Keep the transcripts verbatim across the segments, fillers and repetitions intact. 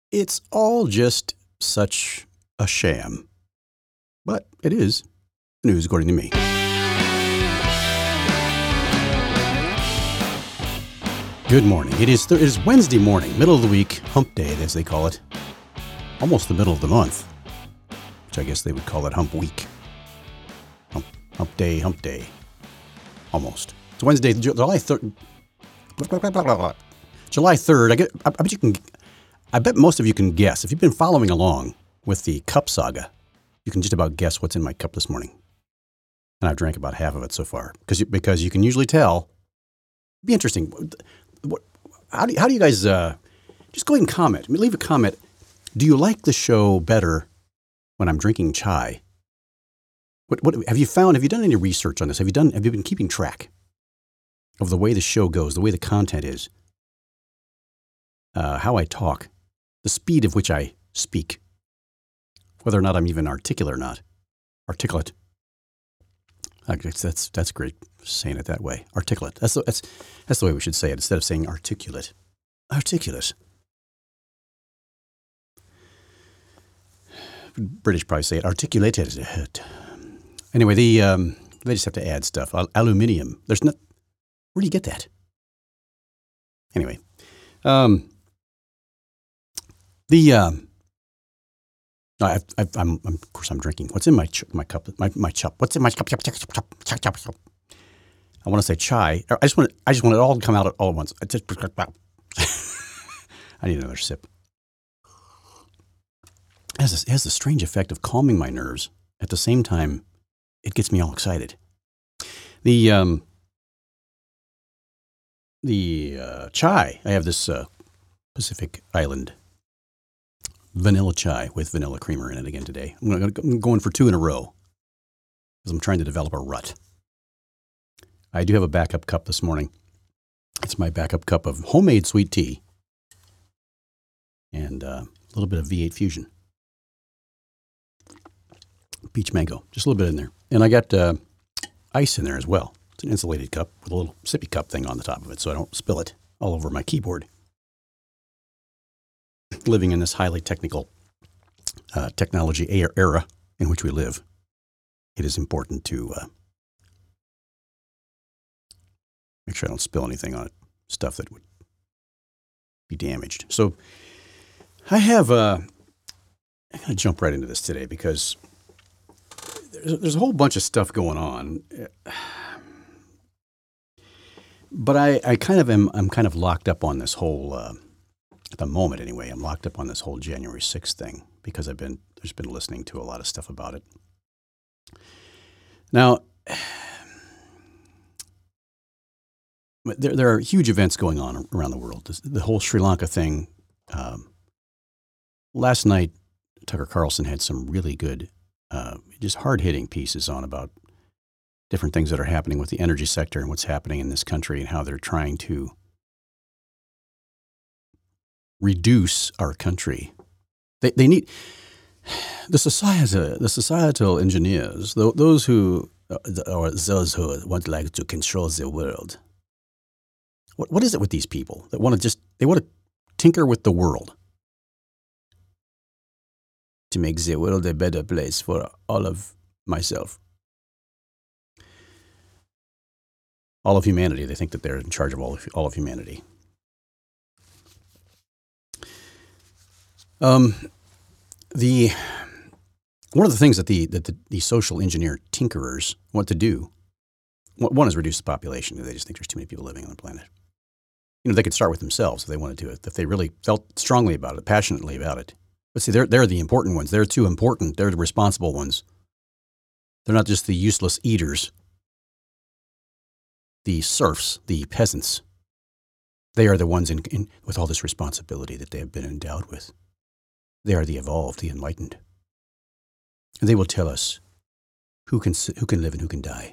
It's all just such a sham. But it is news according to me. Good morning. It is, th- it is Wednesday morning, middle of the week, hump day as they call it. Almost the middle of the month, which I guess they would call it hump week. Hump, hump day, hump day. Almost. It's Wednesday, July third. July third. I, get, I, I bet you can. I bet most of you can guess. If you've been following along with the cup saga, you can just about guess what's in my cup this morning. And I've drank about half of it so far because you, because you can usually tell. It'd be interesting. What, how do how do you guys uh, just go ahead and comment? I mean, leave a comment. Do you like the show better when I'm drinking chai? What what have you found? Have you done any research on this? Have you done? Have you been keeping track of the way the show goes, the way the content is, uh, how I talk, the speed of which I speak, whether or not I'm even articulate or not, articulate. I guess that's that's great saying it that way. Articulate. That's the, that's that's the way we should say it instead of saying articulate. Articulate. British probably say it articulated. Anyway, the um, they just have to add stuff. Al- aluminium. There's not. Where do you get that? Anyway, um, the um, I, I, I'm, I'm of course I'm drinking. What's in my ch- my cup? My my cup. What's in my cup? Cup, cup, cup, cup, cup, cup, cup. I want to say chai. I just want it, I just want it all to come out all at once. I just I need another sip. It has, this, it has the strange effect of calming my nerves. At the same time, it gets me all excited. The um, the uh, chai. I have this uh, Pacific Island vanilla chai with vanilla creamer in it again today. I'm, gonna, I'm going for two in a row because I'm trying to develop a rut. I do have a backup cup this morning. It's my backup cup of homemade sweet tea and uh, a little bit of V eight Fusion. Peach mango, just a little bit in there. And I got uh, ice in there as well. It's an insulated cup with a little sippy cup thing on the top of it so I don't spill it all over my keyboard. Living in this highly technical uh, technology era in which we live, it is important to uh, make sure I don't spill anything on it, stuff that would be damaged. So I have, uh, I'm going to jump right into this today because there's, there's a whole bunch of stuff going on. But I, I kind of am, I'm kind of locked up on this whole, uh, at the moment anyway, I'm locked up on this whole January sixth thing because I've been, there's been listening to a lot of stuff about it. Now, There, there are huge events going on around the world. This, the whole Sri Lanka thing. Um, last night, Tucker Carlson had some really good, uh, just hard-hitting pieces on about different things that are happening with the energy sector and what's happening in this country and how they're trying to reduce our country. They, they need the society, the societal engineers, those who or those who want like to control the world. What what is it with these people that want to just, they want to tinker with the world to make the world a better place for all of myself, all of humanity? They think that they're in charge of all of, all of humanity. Um, the one of the things that the that the, the social engineer tinkerers want to do, one is reduce the population. They just think there's too many people living on the planet. You know, they could start with themselves if they wanted to, if they really felt strongly about it, passionately about it. But see, they're, they're the important ones. They're too important. They're the responsible ones. They're not just the useless eaters, the serfs, the peasants. They are the ones in, in, with all this responsibility that they have been endowed with. They are the evolved, the enlightened. And they will tell us who can, who can live and who can die.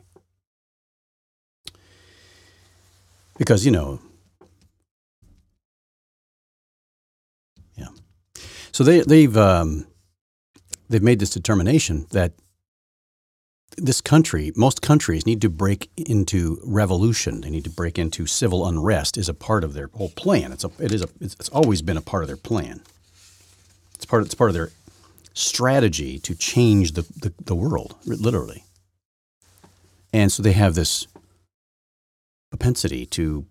Because, you know, yeah. So they, they've um, they've made this determination that this country, most countries need to break into revolution. They need to break into civil unrest is a part of their whole plan. It's a, it is a, it's, it's always been a part of their plan. It's part of, it's part of their strategy to change the, the, the world, literally. And so they have this propensity to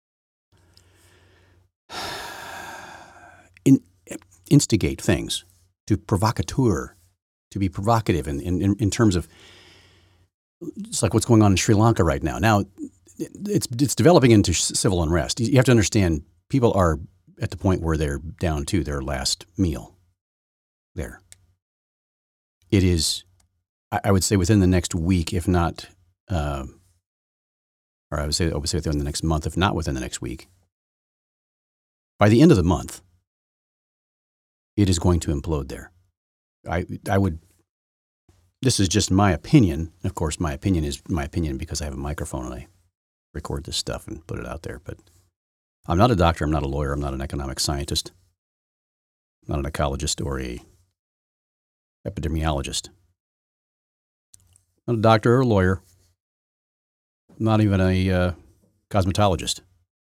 in, instigate things, to provocateur, to be provocative in, in, in terms of, it's like what's going on in Sri Lanka right now. Now, it's it's developing into civil unrest. You have to understand, people are at the point where they're down to their last meal there. It is, I would say, within the next week, if not, uh, or I would say, I would say within the next month, if not within the next week. By the end of the month, it is going to implode there. I I would. This is just my opinion. Of course, my opinion is my opinion because I have a microphone and I record this stuff and put it out there. But I'm not a doctor. I'm not a lawyer. I'm not an economic scientist. I'm not an ecologist or a epidemiologist. I'm not a doctor or a lawyer. I'm not even a uh, cosmetologist.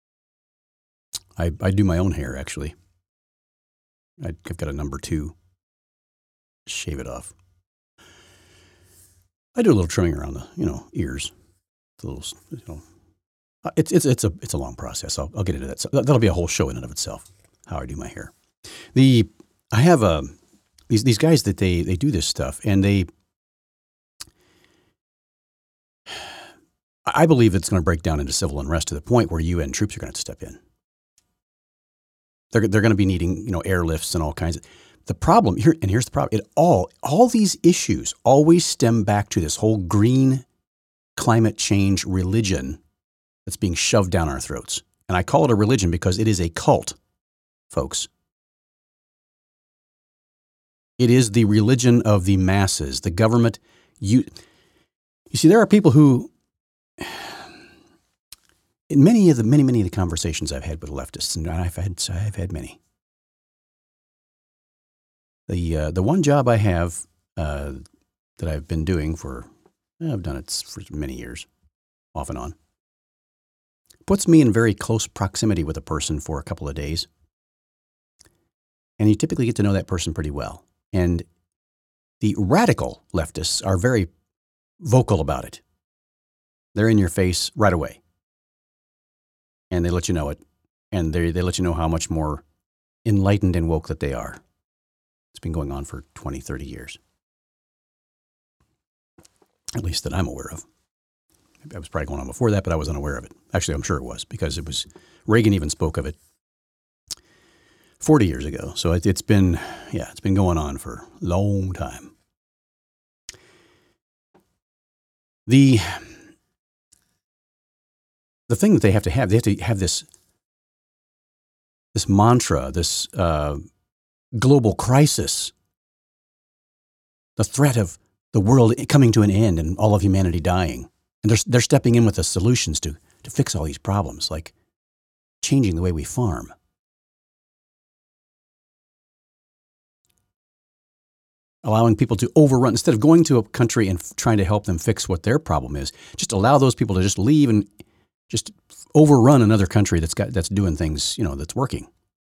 I I do my own hair, actually. I, I've got a number two. Shave it off. I do a little trimming around the, you know, ears. A little, you know, it's it's it's a it's a long process. I'll I'll get into that. So that'll be a whole show in and of itself. How I do my hair. The I have a these these guys that they they do this stuff, and they. I believe it's going to break down into civil unrest to the point where U N troops are going to have to step in. They're they're going to be needing, you know, airlifts and all kinds of. The problem here, and here's the problem: it all all these issues always stem back to this whole green climate change religion that's being shoved down our throats. And I call it a religion because it is a cult, folks. It is the religion of the masses. The government, you you see, there are people who, in many of the many many of the conversations I've had with leftists, and I've had I've had many. The uh, the one job I have uh, that I've been doing for, I've done it for many years, off and on, puts me in very close proximity with a person for a couple of days. And you typically get to know that person pretty well. And the radical leftists are very vocal about it. They're in your face right away. And they let you know it. And they they let you know how much more enlightened and woke that they are. It's been going on for twenty, thirty years. At least that I'm aware of. Maybe I was probably going on before that, but I was unaware of it. Actually, I'm sure it was, because it was, Reagan even spoke of it forty years ago. So it, it's been, yeah, it's been going on for a long time. The, the thing that they have to have, they have to have this, this mantra, this, uh, global crisis, the threat of the world coming to an end and all of humanity dying. And they're, they're stepping in with the solutions to, to fix all these problems, like changing the way we farm. Allowing people to overrun, instead of going to a country and f- trying to help them fix what their problem is, just allow those people to just leave and just overrun another country that's got, that's doing things, you know, that's working.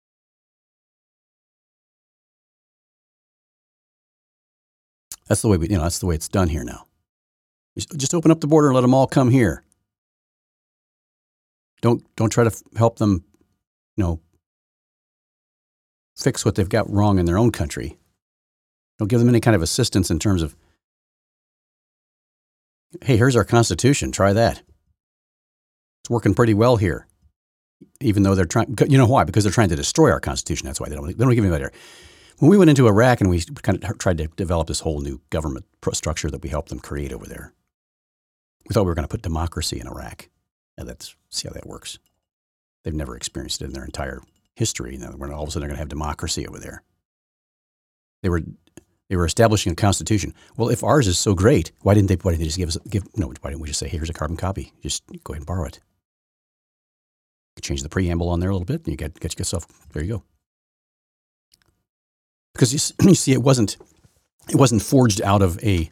That's the way we, you know, that's the way it's done here now. Just open up the border and let them all come here. Don't don't try to f- help them, you know, fix what they've got wrong in their own country. Don't give them any kind of assistance in terms of, hey, here's our Constitution. Try that. It's working pretty well here, even though they're trying. You know why? Because they're trying to destroy our Constitution. That's why they don't. They don't give anybody. When we went into Iraq and we kind of tried to develop this whole new government structure that we helped them create over there, we thought we were going to put democracy in Iraq. And let's see how that works. They've never experienced it in their entire history. Now, when all of a sudden they're going to have democracy over there. They were they were establishing a constitution. Well, if ours is so great, why didn't they? Why didn't they just give us? Give no? Why didn't we just say, hey, here's a carbon copy? Just go ahead and borrow it. Change the preamble on there a little bit, and you get get yourself. There you go. Because you, you see, it wasn't it wasn't forged out of a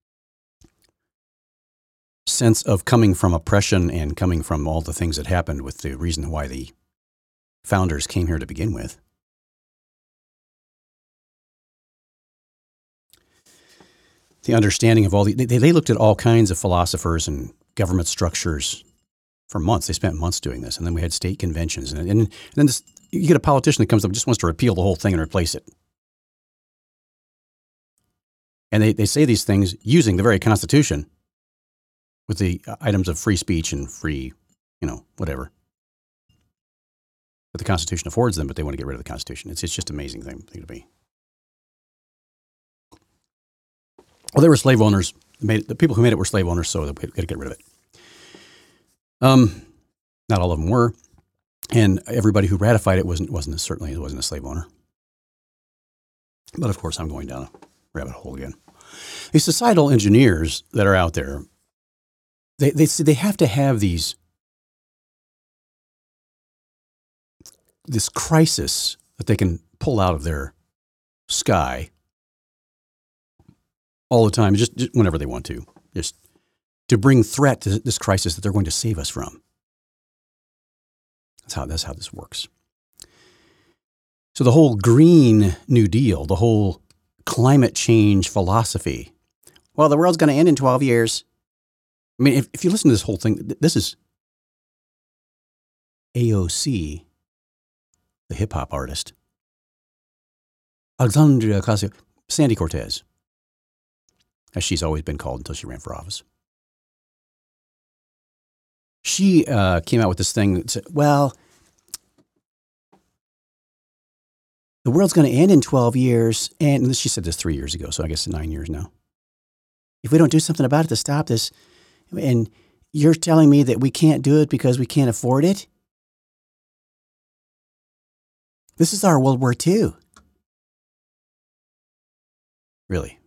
sense of coming from oppression and coming from all the things that happened with the reason why the founders came here to begin with. the understanding of all the, they, they looked at all kinds of philosophers and government structures for months. They spent months doing this. And then we had state conventions. And, and, and then this, you get a politician that comes up and just wants to repeal the whole thing and replace it. And they, they say these things using the very Constitution with the items of free speech and free, you know, whatever. But the Constitution affords them, but they want to get rid of the Constitution. It's, it's just an amazing thing, thing to be. Well, they were slave owners. Made it, the people who made it were slave owners, so we had to get rid of it. Um, not all of them were, and everybody who ratified it wasn't wasn't certainly it wasn't a slave owner. But of course, I'm going down a rabbit hole again. These societal engineers that are out there, they they they have to have these this crisis that they can pull out of their sky all the time, just, just whenever they want to, just to bring threat to this crisis that they're going to save us from. That's how, that's how this works. So the whole Green New Deal, the whole climate change philosophy, well, the world's going to end in twelve years. I mean, if, if you listen to this whole thing, this is A O C, the hip-hop artist, Alexandria Ocasio, Sandy Cortez, as she's always been called until she ran for office. She uh, came out with this thing that said, well, the world's going to end in twelve years. And she said this three years ago, so I guess nine years now. If we don't do something about it to stop this, and you're telling me that we can't do it because we can't afford it? This is our World War Two. Really?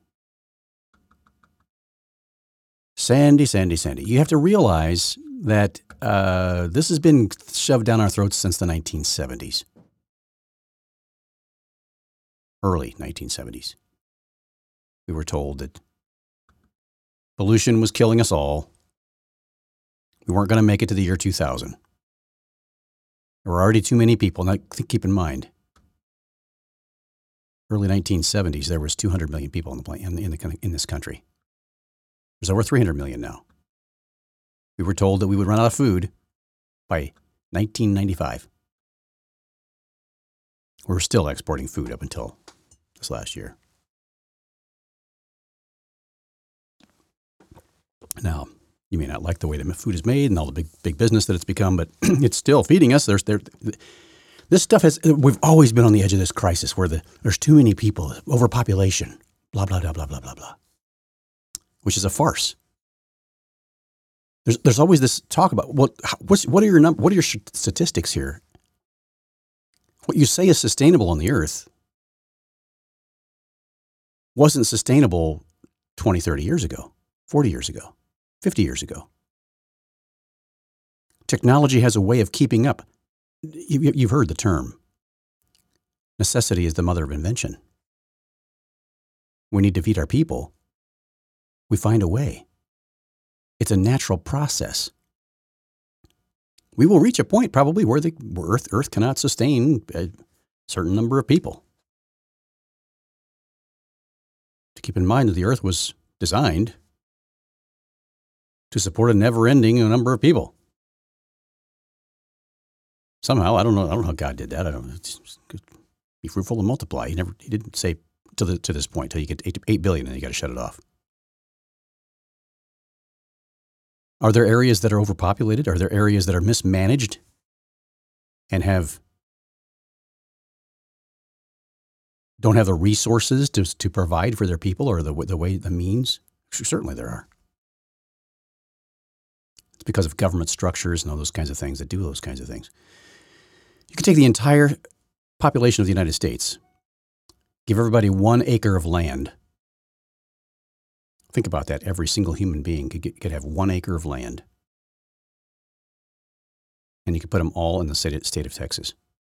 Sandy, Sandy, Sandy. You have to realize that uh, this has been shoved down our throats since the nineteen seventies. Early nineteen seventies. We were told that pollution was killing us all. We weren't going to make it to the year two thousand. There were already too many people. Now, keep in mind, early nineteen seventies, there was two hundred million people in, the, in, the, in, the, in this country. There's over three hundred million now. We were told that we would run out of food by nineteen ninety-five. We're still exporting food up until this last year. Now, you may not like the way that food is made and all the big big business that it's become, but it's still feeding us. There's there. This stuff has. We've always been on the edge of this crisis where the, there's too many people, overpopulation, blah blah blah blah blah blah blah, which is a farce. There's there's always this talk about what what's what are your num- what are your statistics here? What you say is sustainable on the earth wasn't sustainable twenty, thirty years ago, forty years ago, fifty years ago. Technology has a way of keeping up. You, you've heard the term. Necessity is the mother of invention. We need to feed our people. We find a way. It's a natural process. We will reach a point probably where the where Earth, Earth cannot sustain a certain number of people. To keep in mind that the Earth was designed to support a never-ending number of people. Somehow, I don't know. I don't know how God did that. I don't know. It's, it's, be fruitful and multiply. He never. He didn't say to the to this point till you get eight, eight billion, and you got to shut it off. Are there areas that are overpopulated? Are there areas that are mismanaged and have don't have the resources to to provide for their people or the the way the means? Certainly, there are. It's because of government structures and all those kinds of things that do those kinds of things. You can take the entire population of the United States, give everybody one acre of land. Think about that. Every single human being could, get, could have one acre of land. And you could put them all in the state, state of Texas.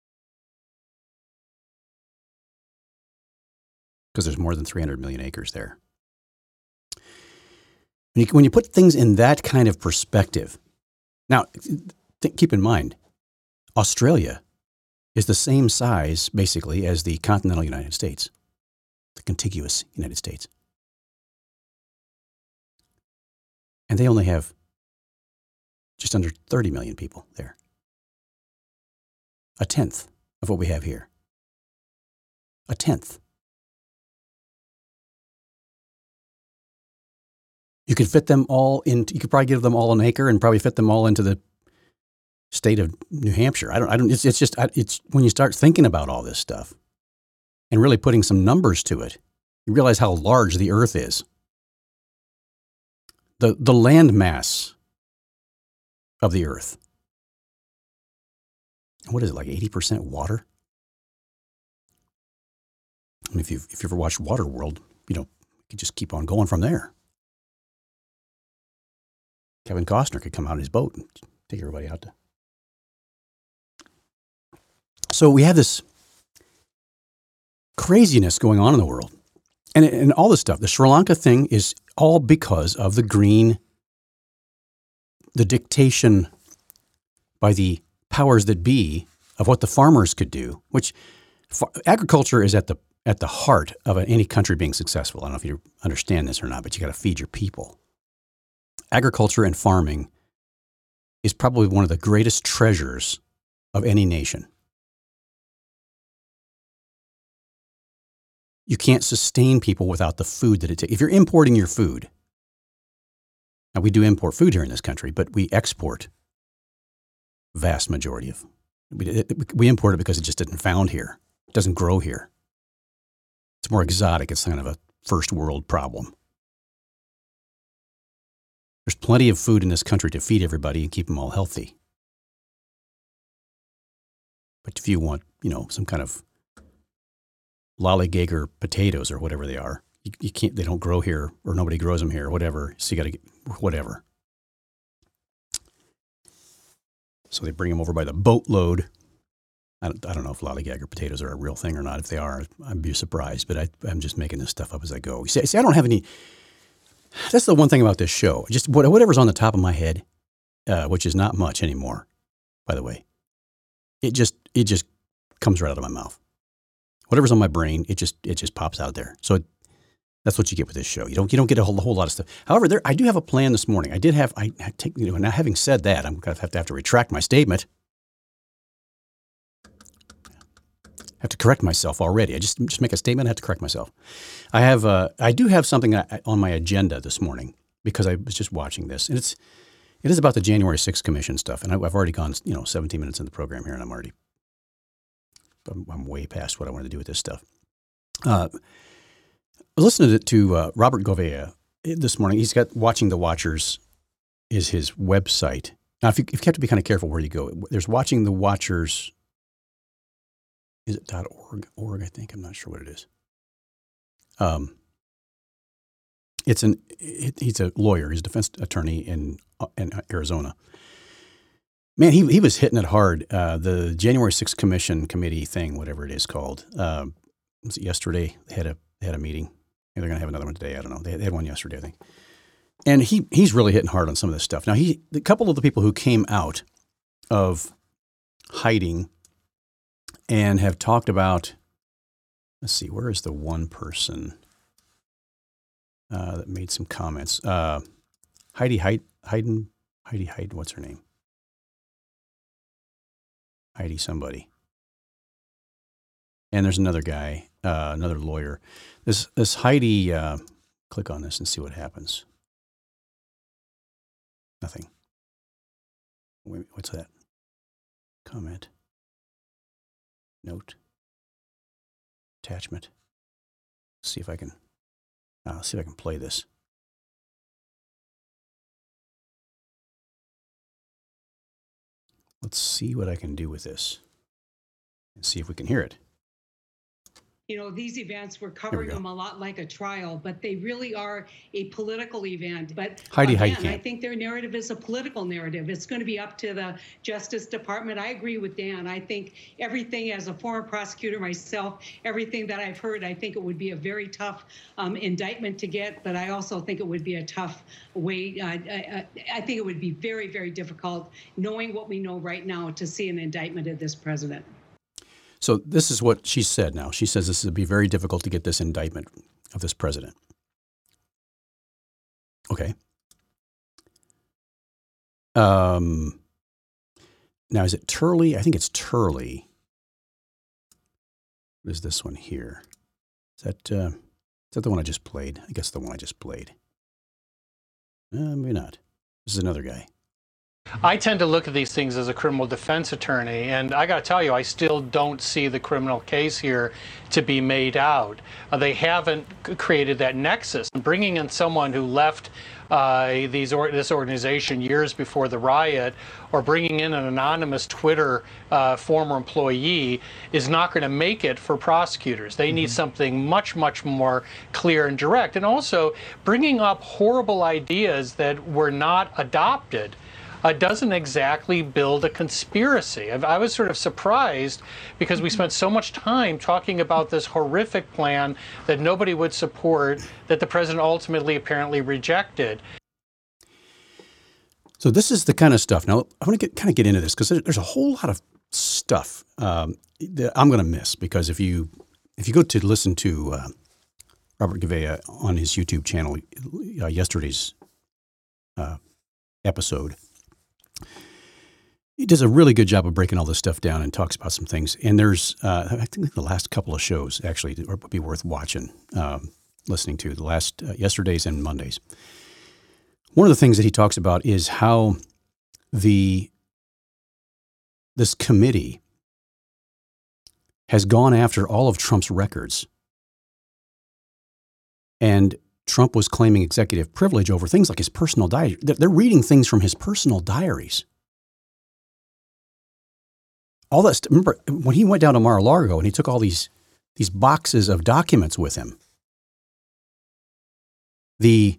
Because there's more than three hundred million acres there. When you, when you put things in that kind of perspective, now th- keep in mind, Australia is the same size, basically, as the continental United States, the contiguous United States. And they only have just under thirty million people there. A tenth of what we have here. A tenth. You could fit them all in, you could probably give them all an acre and probably fit them all into the state of New Hampshire. I don't, I don't, it's, it's just, it's when you start thinking about all this stuff and really putting some numbers to it, you realize how large the earth is. The, the land mass of the earth. What is it, like eighty percent water? I mean, if you've, if you ever watched Waterworld, you know, you could just keep on going from there. Kevin Costner could come out in his boat and take everybody out to. So we have this craziness going on in the world. And, and all this stuff, the Sri Lanka thing is all because of the green, the dictation by the powers that be of what the farmers could do, which far, agriculture is at the at the heart of any country being successful. I don't know if you understand this or not, but you got to feed your people. Agriculture and farming is probably one of the greatest treasures of any nation. You can't sustain people without the food that it takes. If you're importing your food, now we do import food here in this country, but we export vast majority of. We, it, we import it because it just isn't found here. It doesn't grow here. It's more exotic. It's kind of a first world problem. There's plenty of food in this country to feed everybody and keep them all healthy. But if you want, you know, some kind of lollygager potatoes or whatever they are, you, you can't. They don't grow here, or nobody grows them here, or whatever. So you got to get whatever. So they bring them over by the boatload. I don't, I don't know if lollygager potatoes are a real thing or not. If they are, I'd be surprised. But I, I'm just making this stuff up as I go. See, see, I don't have any. That's the one thing about this show. Just whatever's on the top of my head, uh, which is not much anymore, by the way. It just it just comes right out of my mouth. Whatever's on my brain, it just it just pops out there. So it, that's what you get with this show. You don't you don't get a whole, a whole lot of stuff. However, there I do have a plan this morning. I did have I, I take you know now having said that, I'm gonna have to have to retract my statement. I have to correct myself already. I just just make a statement. I have to correct myself. I have uh, I do have something on my agenda this morning because I was just watching this, and it's it is about the January sixth Commission stuff. And I, I've already gone you know seventeen minutes in the program here, and I'm already I'm, I'm way past what I wanted to do with this stuff. Uh, I listened to, to uh, Robert Gouveia this morning. He's got Watching the Watchers is his website. Now, if you, if you have to be kind of careful where you go, there's Watching the Watchers. Is it .org? Org, I think. I'm not sure what it is. Um, it's an. It, he's a lawyer. He's a defense attorney in in Arizona. Man, he he was hitting it hard. Uh, the January sixth Commission committee thing, whatever it is called. Uh, was it yesterday? They had a they had a meeting. Maybe they're going to have another one today. I don't know. They, they had one yesterday, I think. And he he's really hitting hard on some of this stuff. Now, he a couple of the people who came out of hiding and have talked about, let's see, where is the one person uh, that made some comments? Uh, Heidi Heiden, Heiden, Heidi Heiden, what's her name? Heidi somebody. And there's another guy, uh, another lawyer. This this Heidi, uh, click on this and see what happens. Nothing. Wait, what's that? Comment. Note. Attachment. Let's see if I can. Uh, let's see if I can play this. Let's see what I can do with this, and see if we can hear it. You know, these events, we're covering we them a lot like a trial, but they really are a political event. But Heidi, again, Heidi I think their narrative is a political narrative. It's going to be up to the Justice Department. I agree with Dan. I think everything, as a former prosecutor myself, everything that I've heard, I think it would be a very tough um, indictment to get, but I also think it would be a tough way. Uh, I, I think it would be very, very difficult, knowing what we know right now, to see an indictment of this president. So this is what she said now. She says this would be very difficult to get this indictment of this president. Okay. Um, now, is it Turley? I think it's Turley. What is this one here? Is that, uh, is that the one I just played? I guess the one I just played. Uh, maybe not. This is another guy. I tend to look at these things as a criminal defense attorney, and I got to tell you, I still don't see the criminal case here to be made out. Uh, they haven't c- created that nexus. Bringing in someone who left uh, these or, this organization years before the riot, or bringing in an anonymous Twitter uh, former employee, is not going to make it for prosecutors. They mm-hmm. need something much, much more clear and direct. And also, bringing up horrible ideas that were not adopted Uh, doesn't exactly build a conspiracy. I, I was sort of surprised because we spent so much time talking about this horrific plan that nobody would support, that the president ultimately apparently rejected. So this is the kind of stuff. Now, I want to get kind of get into this because there's a whole lot of stuff um, that I'm going to miss, because if you if you go to listen to uh, Robert Gouveia on his YouTube channel, uh, yesterday's uh, episode, he does a really good job of breaking all this stuff down and talks about some things. And there's, uh, I think the last couple of shows actually would be worth watching, um, listening to the last uh, yesterday's and Mondays. One of the things that he talks about is how the this committee has gone after all of Trump's records, and Trump was claiming executive privilege over things like his personal diary. They're reading things from his personal diaries. All that. Remember when he went down to Mar-a-Lago and he took all these these boxes of documents with him? The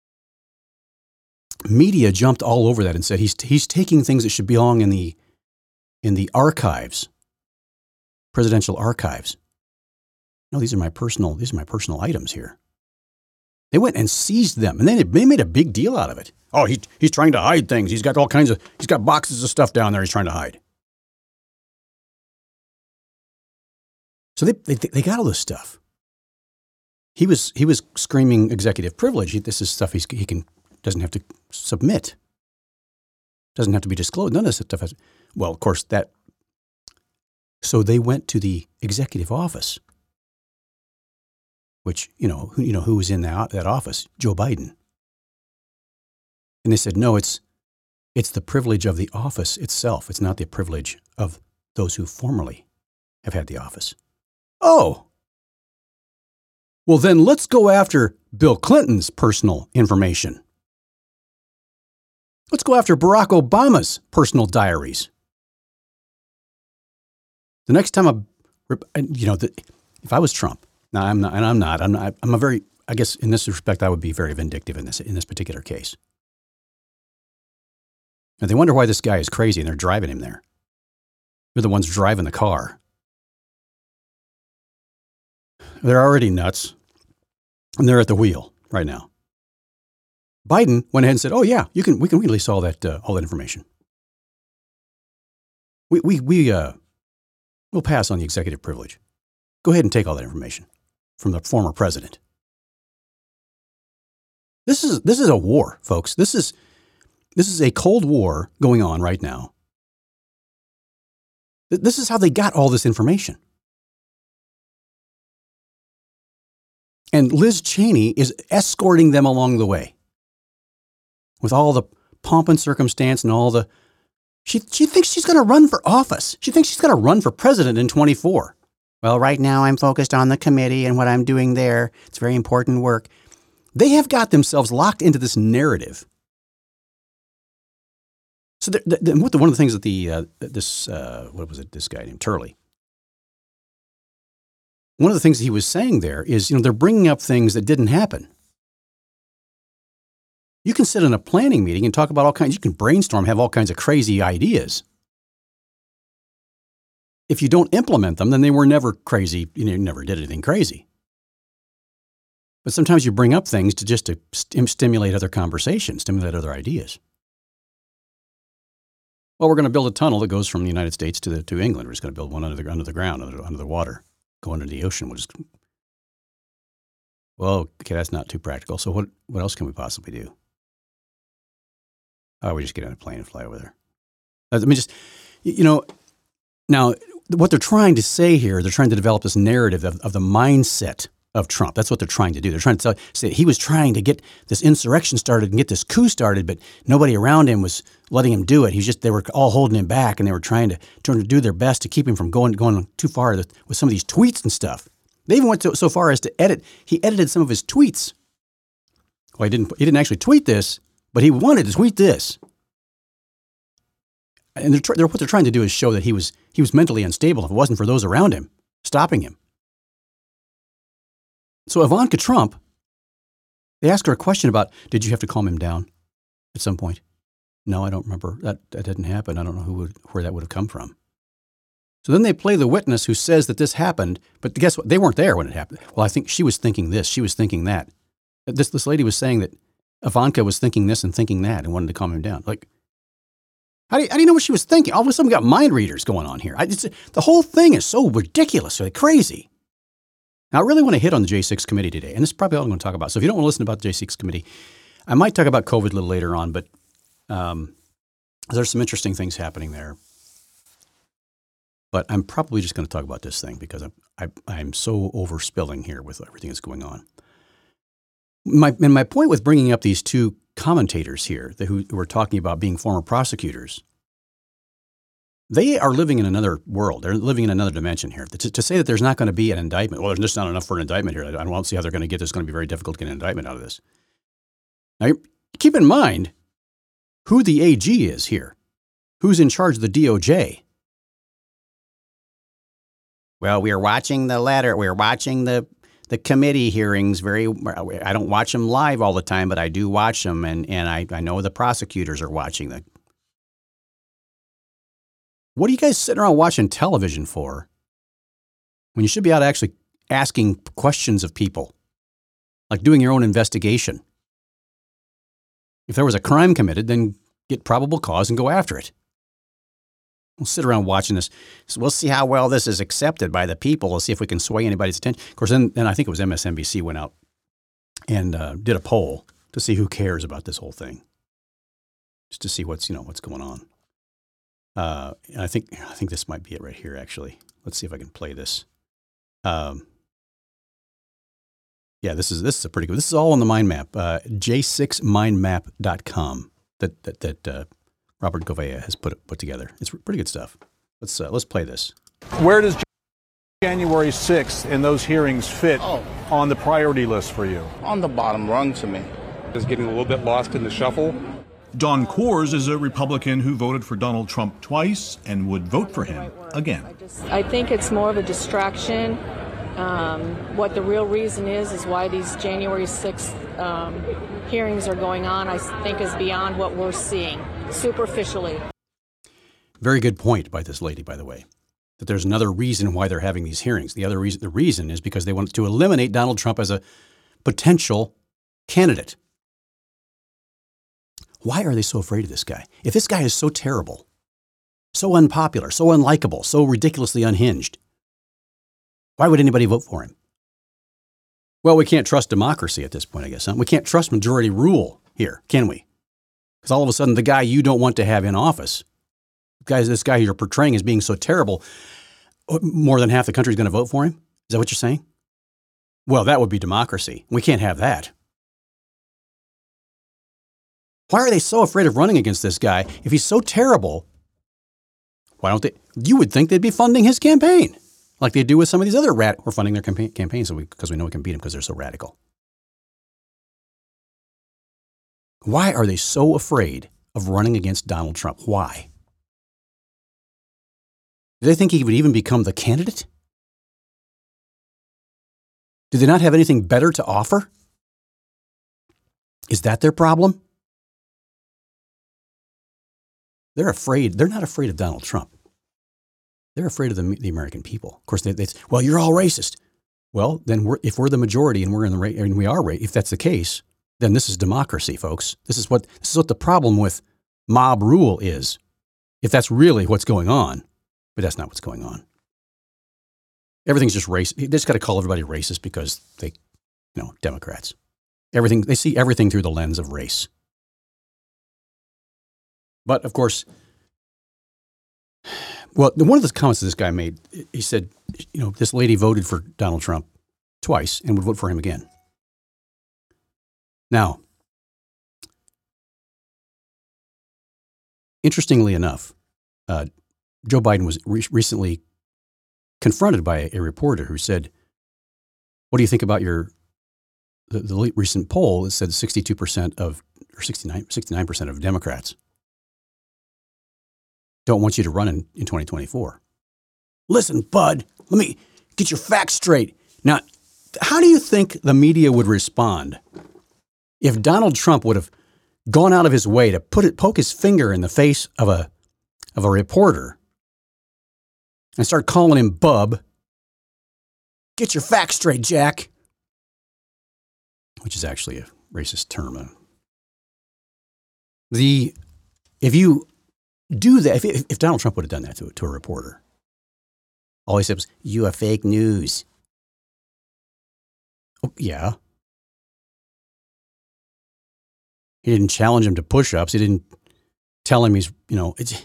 media jumped all over that and said he's he's taking things that should belong in the in the archives, presidential archives. No, these are my personal these are my personal items here. They went and seized them, and then they made a big deal out of it. Oh, he he's trying to hide things. He's got all kinds of he's got boxes of stuff down there he's trying to hide. So they, they they got all this stuff. He was he was screaming executive privilege. He, this is stuff he's, he can doesn't have to submit. Doesn't have to be disclosed. None of this stuff has. Well, of course that. So they went to the executive office, which you know who you know who was in that that office, Joe Biden. And they said no, it's it's the privilege of the office itself. It's not the privilege of those who formerly have had the office. Oh, well then let's go after Bill Clinton's personal information. Let's go after Barack Obama's personal diaries. The next time a, you know, the, if I was Trump, now I'm not, and I'm not, I'm not, I'm a very, I guess in this respect, I would be very vindictive in this, in this particular case. And they wonder why this guy is crazy and they're driving him there. They're the ones driving the car. They're already nuts, and they're at the wheel right now. Biden went ahead and said, "Oh yeah, you can. We can release all that uh, all that information. We we we uh, we'll pass on the executive privilege. Go ahead and take all that information from the former president." This is this is a war, folks. This is this is a Cold War going on right now. This is how they got all this information. And Liz Cheney is escorting them along the way with all the pomp and circumstance and all the, she, she thinks she's going to run for office. She thinks she's going to run for president in twenty-four. Well, right now I'm focused on the committee and what I'm doing there. It's very important work. They have got themselves locked into this narrative. So the, the, one of the things that the, uh, this, uh, what was it, this guy named Turley, one of the things he was saying there is, you know, they're bringing up things that didn't happen. You can sit in a planning meeting and talk about all kinds, you can brainstorm, have all kinds of crazy ideas. If you don't implement them, then they were never crazy, you know, you never did anything crazy. But sometimes you bring up things to just to st- stimulate other conversations, stimulate other ideas. Well, we're going to build a tunnel that goes from the United States to the, to England. We're just going to build one under the, under the ground, under, under the water. Go into the ocean. We'll just, well, okay, that's not too practical. So what, what else can we possibly do? Oh, we just get on a plane and fly over there. I mean, just, you know, now what they're trying to say here, they're trying to develop this narrative of, of the mindset of Trump. That's what they're trying to do. They're trying to tell, say he was trying to get this insurrection started and get this coup started, but nobody around him was letting him do it. He's just, they were all holding him back, and they were trying to, trying to do their best to keep him from going, going too far with some of these tweets and stuff. They even went to, so far as to edit, he edited some of his tweets. Well, he didn't, he didn't actually tweet this, but he wanted to tweet this. And they're, they're, what they're trying to do is show that he was, he was mentally unstable if it wasn't for those around him stopping him. So Ivanka Trump, they asked her a question about, did you have to calm him down at some point? No, I don't remember. That that didn't happen. I don't know who would, where that would have come from. So then they play the witness who says that this happened, but guess what? They weren't there when it happened. Well, I think she was thinking this. She was thinking that. This, this lady was saying that Ivanka was thinking this and thinking that and wanted to calm him down. Like, how do you, how do you know what she was thinking? All of a sudden we got mind readers going on here. I, it's, the whole thing is so ridiculous, like crazy. Now, I really want to hit on the J six committee today, and this is probably all I'm going to talk about. So if you don't want to listen about the J six committee, I might talk about COVID a little later on, but um, there's some interesting things happening there. But I'm probably just going to talk about this thing because I'm, I, I'm so overspilling here with everything that's going on. My, and my point with bringing up these two commentators here that, who, who are talking about being former prosecutors, they are living in another world. They're living in another dimension here. To, to say that there's not going to be an indictment, well, there's just not enough for an indictment here. I don't see how they're going to get this. It's going to be very difficult to get an indictment out of this. Now, keep in mind who the A G is here. Who's in charge of the D O J? Well, we are watching the letter. We're watching the the committee hearings. Very. I don't watch them live all the time, but I do watch them, and and I, I know the prosecutors are watching them. What are you guys sitting around watching television for when you should be out actually asking questions of people, like doing your own investigation? If there was a crime committed, then get probable cause and go after it. We'll sit around watching this. So we'll see how well this is accepted by the people. We'll see if we can sway anybody's attention. Of course, then, then I think it was M S N B C went out and uh, did a poll to see who cares about this whole thing, just to see what's you know what's going on. Uh, and I think I think this might be it right here. Actually, let's see if I can play this. Um, yeah, this is this is a pretty good. This is all on the mind map, uh, j six mind map dot com that that that uh, Robert Gouveia has put put together. It's pretty good stuff. Let's uh, let's play this. Where does January sixth and those hearings fit oh. on the priority list for you? On the bottom rung to me. Is getting a little bit lost in the shuffle. Don Coors is a Republican who voted for Donald Trump twice and would vote for him again. I, just, I think it's more of a distraction. Um, what the real reason is, is why these January sixth um, hearings are going on, I think is beyond what we're seeing, superficially. Very good point by this lady, by the way, that there's another reason why they're having these hearings. The other reason, the reason is because they want to eliminate Donald Trump as a potential candidate. Why are they so afraid of this guy? If this guy is so terrible, so unpopular, so unlikable, so ridiculously unhinged, why would anybody vote for him? Well, we can't trust democracy at this point, I guess. Huh? We can't trust majority rule here, can we? Because all of a sudden, the guy you don't want to have in office, guys, this guy you're portraying as being so terrible, more than half the country is going to vote for him? Is that what you're saying? Well, that would be democracy. We can't have that. Why are they so afraid of running against this guy? If he's so terrible, why don't they? You would think they'd be funding his campaign like they do with some of these other rat. We're funding their campaign, campaigns because we, we know we can beat them because they're so radical. Why are they so afraid of running against Donald Trump? Why? Do they think he would even become the candidate? Do they not have anything better to offer? Is that their problem? They're afraid. They're not afraid of Donald Trump. They're afraid of the, the American people. Of course, they, they well, you're all racist. Well, then we're, if we're the majority and we're in the and we are if that's the case, then this is democracy, folks. This is what this is what the problem with mob rule is. If that's really what's going on, but that's not what's going on. Everything's just race. They just got to call everybody racist because they, you know, Democrats. Everything they see everything through the lens of race. But of course, well, one of the comments that this guy made, he said, you know, this lady voted for Donald Trump twice and would vote for him again. Now, interestingly enough, uh, Joe Biden was re- recently confronted by a, a reporter who said, what do you think about your, the, the recent poll that said sixty-two percent of, or sixty-nine, sixty-nine percent of Democrats don't want you to run in, in twenty twenty-four. Listen, bud, let me get your facts straight. Now, how do you think the media would respond if Donald Trump would have gone out of his way to put it, poke his finger in the face of a, of a reporter and start calling him bub? Get your facts straight, Jack. Which is actually a racist term. The, if you do that, if, if Donald Trump would have done that to, to a reporter, all he said was, you are fake news. Oh, yeah. He didn't challenge him to push-ups. He didn't tell him he's, you know, it's,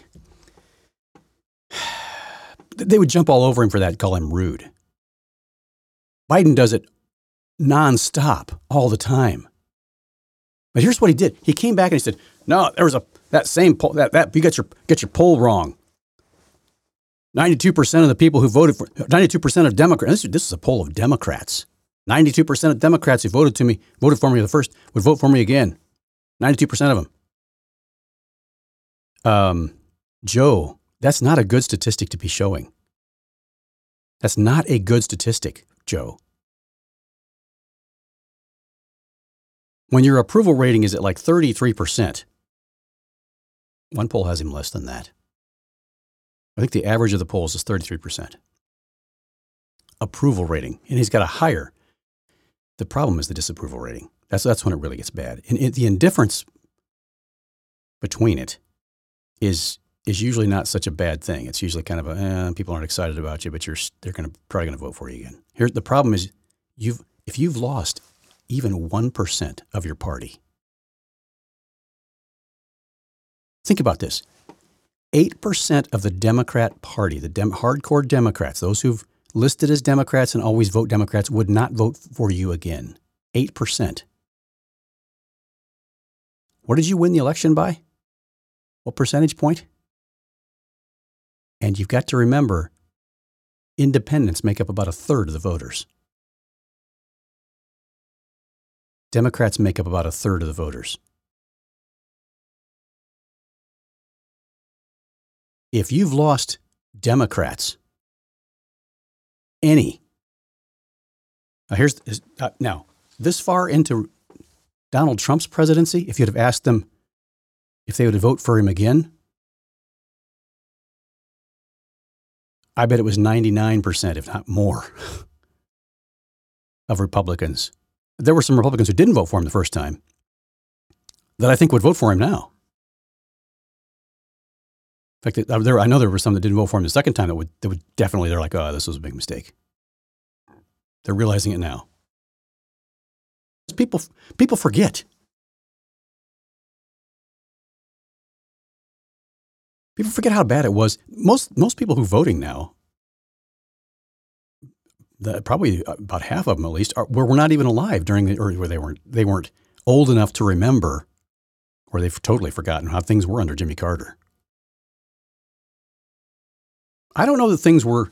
they would jump all over him for that, call him rude. Biden does it nonstop all the time. But here's what he did. He came back and he said, no, there was a, that same poll, that, that, you got your, get your poll wrong. ninety-two percent of the people who voted for, ninety-two percent of Democrats, this, this is a poll of Democrats. ninety-two percent of Democrats who voted to me, voted for me the first, would vote for me again. ninety-two percent of them. Um, Joe, that's not a good statistic to be showing. That's not a good statistic, Joe. When your approval rating is at like thirty-three percent, one poll has him less than that. I think the average of the polls is thirty-three percent. Approval rating, and he's got a higher. The problem is the disapproval rating. That's that's when it really gets bad. And it, the indifference between it is is usually not such a bad thing. It's usually kind of a eh, people aren't excited about you, but you're they're going to probably going to vote for you again. Here, the problem is you've if you've lost even one percent of your party. Think about this. eight percent of the Democrat Party, the dem- hardcore Democrats, those who've listed as Democrats and always vote Democrats, would not vote for you again. eight percent. What did you win the election by? What percentage point? And you've got to remember, independents make up about a third of the voters. Democrats make up about a third of the voters. If you've lost Democrats, any, now here's uh, now this far into Donald Trump's presidency, if you'd have asked them if they would vote for him again, I bet it was ninety-nine percent, if not more, of Republicans. There were some Republicans who didn't vote for him the first time that I think would vote for him now. In fact, there, I know there were some that didn't vote for him the second time that would, that would definitely, they're like, oh, this was a big mistake. They're realizing it now. People, people forget. People forget how bad it was. Most, most people who are voting now, the, probably about half of them at least, are, were, were not even alive during the, or where they weren't, they weren't old enough to remember, or they've totally forgotten how things were under Jimmy Carter. I don't know that things were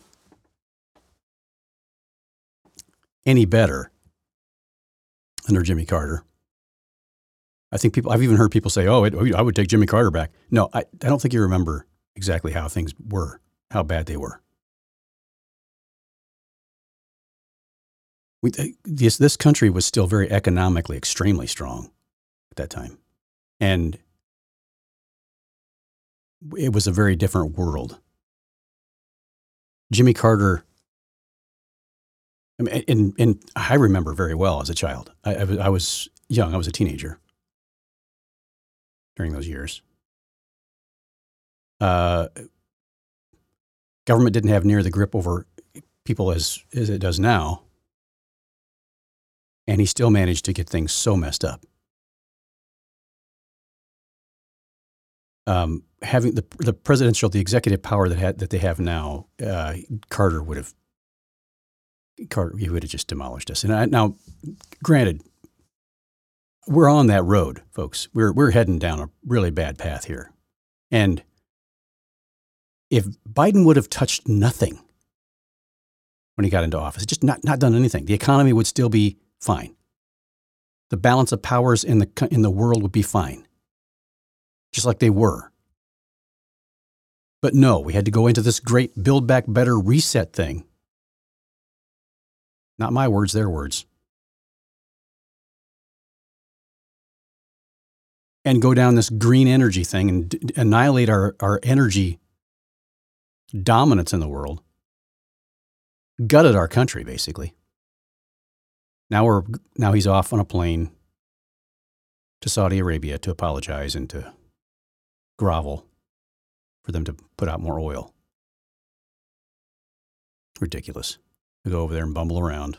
any better under Jimmy Carter. I think people, I've even heard people say, oh, it, I would take Jimmy Carter back. No, I, I don't think you remember exactly how things were, how bad they were. We, this, this country was still very economically extremely strong at that time. And it was a very different world. Jimmy Carter, I mean, and, and I remember very well as a child. I, I, was, I was young. I was a teenager during those years. Uh, government didn't have near the grip over people as, as it does now. And he still managed to get things so messed up. um, having the the presidential, the executive power that had, that they have now, uh, Carter would have Carter he would have just demolished us. And I, now, granted, we're on that road, folks. We're we're heading down a really bad path here, and if Biden would have touched nothing when he got into office, just not not done anything, the economy would still be fine. The balance of powers in the in the world would be fine, just like they were. But no, we had to go into this great Build Back Better reset thing. Not my words, their words. And go down this green energy thing and d- annihilate our, our energy dominance in the world. Gutted our country, basically. Now we're now he's off on a plane to Saudi Arabia to apologize and to grovel for them to put out more oil. Ridiculous. To go over there and bumble around.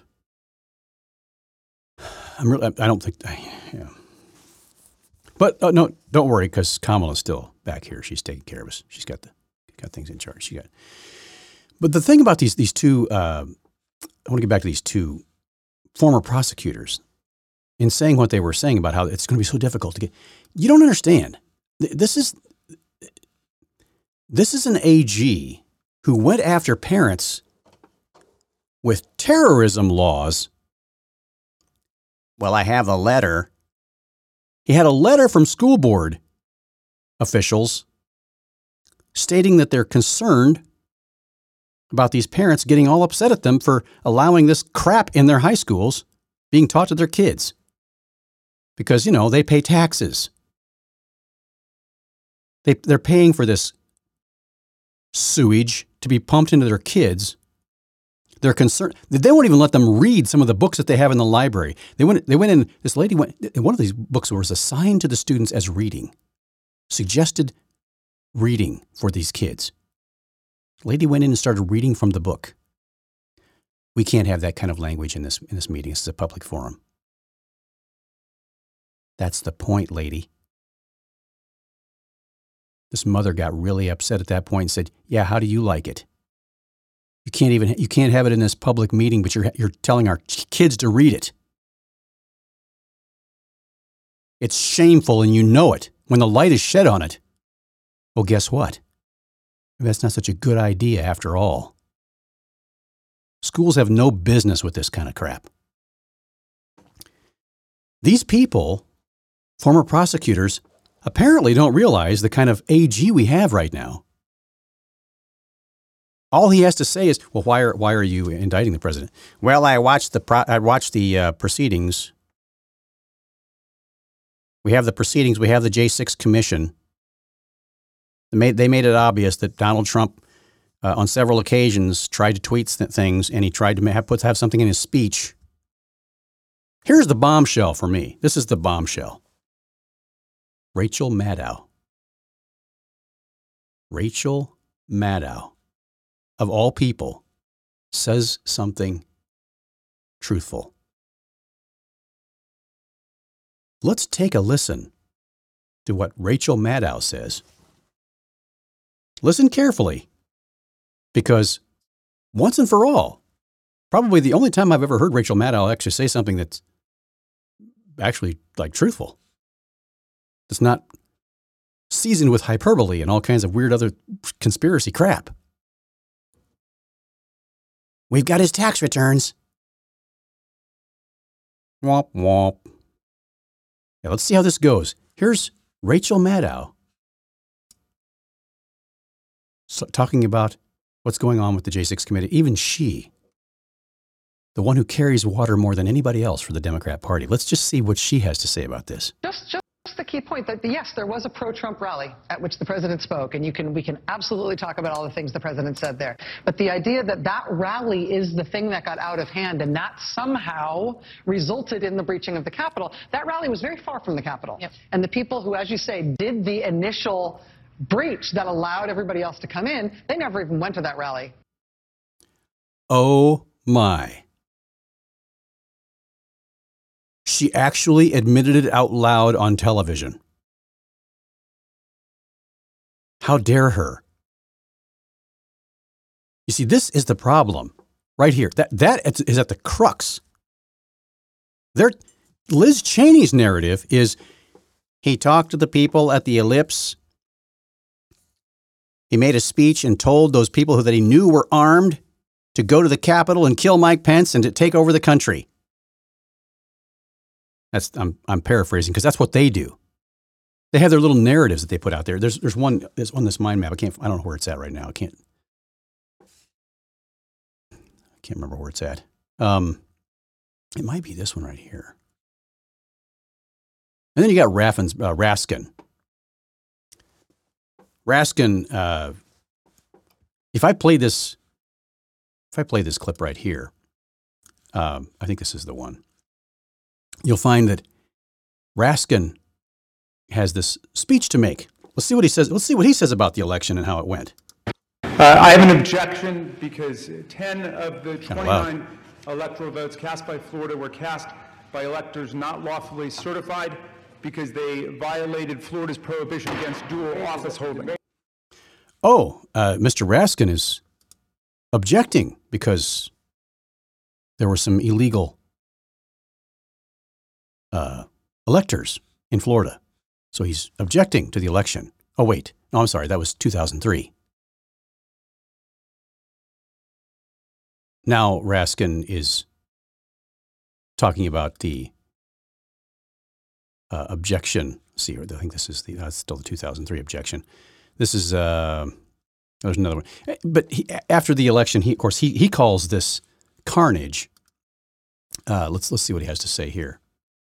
I'm really, I don't think, I, yeah. But uh, no, don't worry, because Kamala's still back here. She's taking care of us. She's got the got things in charge. She got. But the thing about these these two, uh, I want to get back to these two former prosecutors in saying what they were saying about how it's going to be so difficult to get. You don't understand. This is this is an A G who went after parents with terrorism laws. Well, I have a letter. He had a letter from school board officials stating that they're concerned about these parents getting all upset at them for allowing this crap in their high schools being taught to their kids. Because, you know, they pay taxes. They, they're paying for this sewage to be pumped into their kids. They're concerned. They won't even let them read some of the books that they have in the library. They went, they went in, this lady went, one of these books was assigned to the students as reading, suggested reading for these kids. The lady went in and started reading from the book. We can't have that kind of language in this, in this meeting. This is a public forum. That's the point, lady. This mother got really upset at that point and said, yeah, how do you like it? You can't even, you can't have it in this public meeting, but you're, you're telling our kids to read it. It's shameful and you know it when the light is shed on it. Well, guess what? Maybe that's not such a good idea after all. Schools have no business with this kind of crap. These people, former prosecutors, apparently don't realize the kind of A G we have right now. All he has to say is, well, why are why are you indicting the president? Well, I watched the pro- I watched the uh, proceedings. We have the proceedings. We have the J six Commission. They made, they made it obvious that Donald Trump, uh, on several occasions, tried to tweet th- things, and he tried to have, put, have something in his speech. Here's the bombshell for me. This is the bombshell. Rachel Maddow. Rachel Maddow, of all people, says something truthful. Let's take a listen to what Rachel Maddow says. Listen carefully, because once and for all, probably the only time I've ever heard Rachel Maddow actually say something that's actually like truthful. It's not seasoned with hyperbole and all kinds of weird other conspiracy crap. We've got his tax returns. Womp womp. Yeah, let's see how this goes. Here's Rachel Maddow so, talking about what's going on with the J six committee. Even she, the one who carries water more than anybody else for the Democrat Party. Let's just see what she has to say about this. Just, just the key point that, yes, there was a pro-Trump rally at which the president spoke, and you can, we can absolutely talk about all the things the president said there. But the idea that that rally is the thing that got out of hand and that somehow resulted in the breaching of the Capitol, that rally was very far from the Capitol. Yep. And the people who, as you say, did the initial breach that allowed everybody else to come in, they never even went to that rally. Oh, my. She actually admitted it out loud on television. How dare her? You see, this is the problem right here. That that is at the crux. There, Liz Cheney's narrative is he talked to the people at the Ellipse. He made a speech and told those people that he knew were armed to go to the Capitol and kill Mike Pence and to take over the country. That's I'm I'm paraphrasing because that's what they do. They have their little narratives that they put out there. There's there's one there's one this mind map. I can't I don't know where it's at right now. I can't I can't remember where it's at. Um, it might be this one right here. And then you got Raffin's, uh, Raskin. Raskin. Uh, if I play this, if I play this clip right here, um, I think this is the one. You'll find that Raskin has this speech to make. Let's see what he says. Let's see what he says about the election and how it went. Uh, I have an objection because ten of the twenty-nine electoral votes cast by Florida were cast by electors not lawfully certified because they violated Florida's prohibition against dual office holding. Oh, uh, Mister Raskin is objecting because there were some illegal uh, electors in Florida. So he's objecting to the election. Oh, wait. No, I'm sorry. That was two thousand three. Now Raskin is talking about the uh, objection. Let's see, I think this is the, that's still the two thousand three objection. This is, uh, there's another one. But he, after the election, he, of course, he, he calls this carnage. Uh, let's, let's see what he has to say here.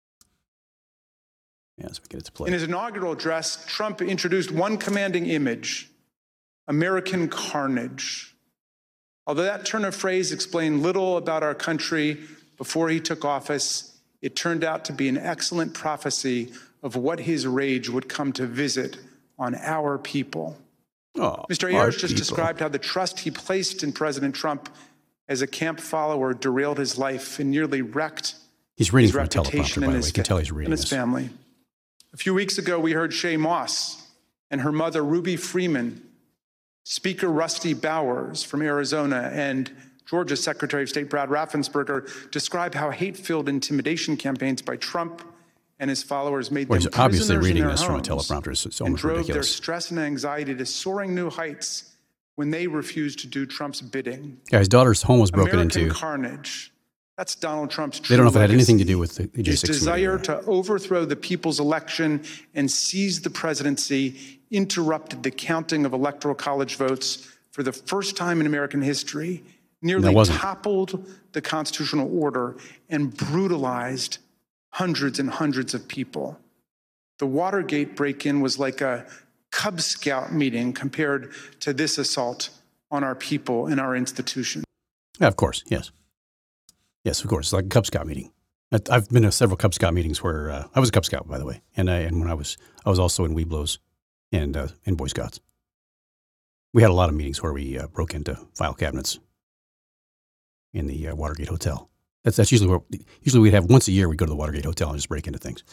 Yeah, let's get it to play. In his inaugural address, Trump introduced one commanding image, American carnage. Although that turn of phrase explained little about our country before he took office, it turned out to be an excellent prophecy of what his rage would come to visit on our people. Oh, Mister Ayers just described how the trust he placed in President Trump as a camp follower derailed his life and nearly wrecked he's reading his from a reputation teleprompter, by and the way. his, You can tell he's reading and his this. family. A few weeks ago, we heard Shay Moss and her mother, Ruby Freeman, Speaker Rusty Bowers from Arizona, and Georgia Secretary of State Brad Raffensperger describe how hate-filled intimidation campaigns by Trump and his followers made Well, them he's obviously prisoners in reading their this from a homes teleprompter. It's, it's and almost drove their ridiculous. stress and anxiety to soaring new heights when they refused to do Trump's bidding. Yeah, his daughter's home was broken American into. carnage. That's Donald Trump's true They don't know if it had legacy. anything to do with the J His six. desire to overthrow the people's election and seize the presidency interrupted the counting of electoral college votes for the first time in American history, nearly wasn't. toppled the constitutional order and brutalized hundreds and hundreds of people. The Watergate break-in was like a Cub Scout meeting compared to this assault on our people and our institutions. Yeah, of course, yes. Yes, of course. It's like a Cub Scout meeting. I- I've been to several Cub Scout meetings where uh, I was a Cub Scout, by the way, and I, and when I was I was also in Webelos and uh, in Boy Scouts. We had a lot of meetings where we uh, broke into file cabinets in the uh, Watergate Hotel. That's that's usually where usually we'd have once a year. We'd go to the Watergate Hotel and just break into things.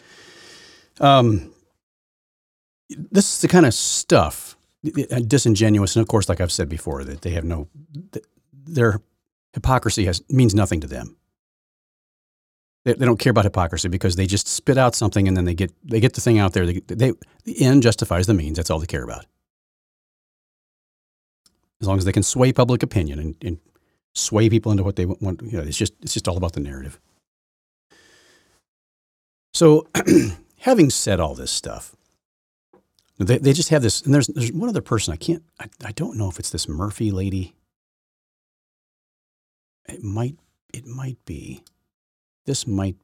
Um, this is the kind of stuff, disingenuous, and of course, like I've said before, that they have no, their hypocrisy has means nothing to them. They, they don't care about hypocrisy because they just spit out something and then they get they get the thing out there. They, they the end justifies the means. That's all they care about. As long as they can sway public opinion and, and sway people into what they want, you know, it's just it's just all about the narrative. So, having said all this stuff, they they just have this. And there's there's one other person I can't I, I don't know if it's this Murphy lady. It might it might be. This might.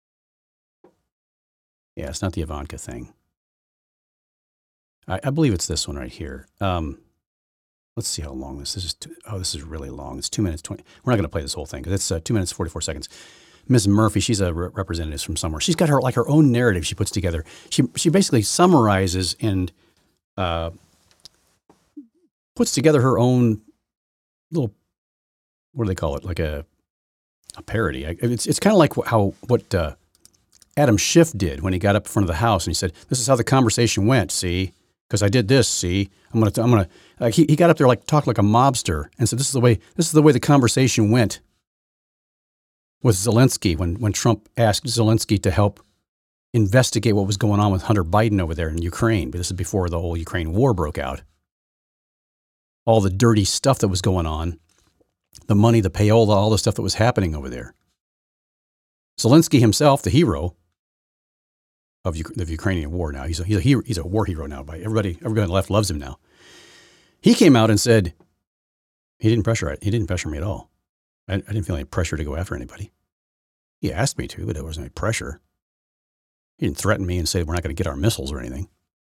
Yeah, it's not the Ivanka thing. I, I believe it's this one right here. Um, let's see how long this, this is. Two, oh, this is really long. It's two minutes twenty. We're not going to play this whole thing because it's uh, two minutes forty four seconds. Miz Murphy, she's a re- representative from somewhere. She's got her like her own narrative she puts together. She she basically summarizes and uh, puts together her own little. What do they call it? Like a a parody. I, it's it's kind of like how what uh, Adam Schiff did when he got up in front of the House and he said, "This is how the conversation went." See. because I did this. See, I'm gonna, I'm gonna. Like he, he got up there like talked like a mobster and said, "This is the way. This is the way the conversation went with Zelensky when when Trump asked Zelensky to help investigate what was going on with Hunter Biden over there in Ukraine." But this is before the whole Ukraine war broke out. All the dirty stuff that was going on, the money, the payola, all the stuff that was happening over there. Zelensky himself, the hero of U- the Ukrainian war now, he's a, he's a hero, he's a war hero now. By everybody, everybody on the left loves him now. He came out and said he didn't pressure it. He didn't pressure me at all. I, I didn't feel any pressure to go after anybody. He asked me to, but there wasn't any pressure. He didn't threaten me and say we're not going to get our missiles or anything.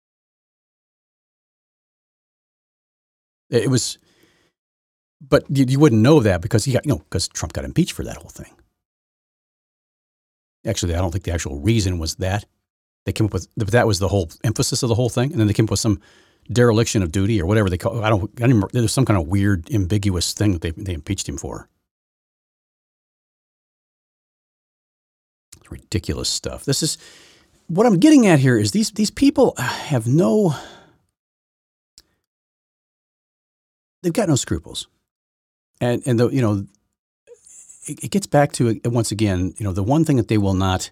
It was, but you, you wouldn't know that because he got, you know, because Trump got impeached for that whole thing. Actually, I don't think the actual reason was that. They came up with, that was the whole emphasis of the whole thing. And then they came up with some dereliction of duty or whatever they call it. I don't, I don't remember. There was some kind of weird, ambiguous thing that they, they impeached him for. It's ridiculous stuff. This is, what I'm getting at here is these, these people have no, they've got no scruples. And, and the, you know, it, it gets back to, once again, you know, the one thing that they will not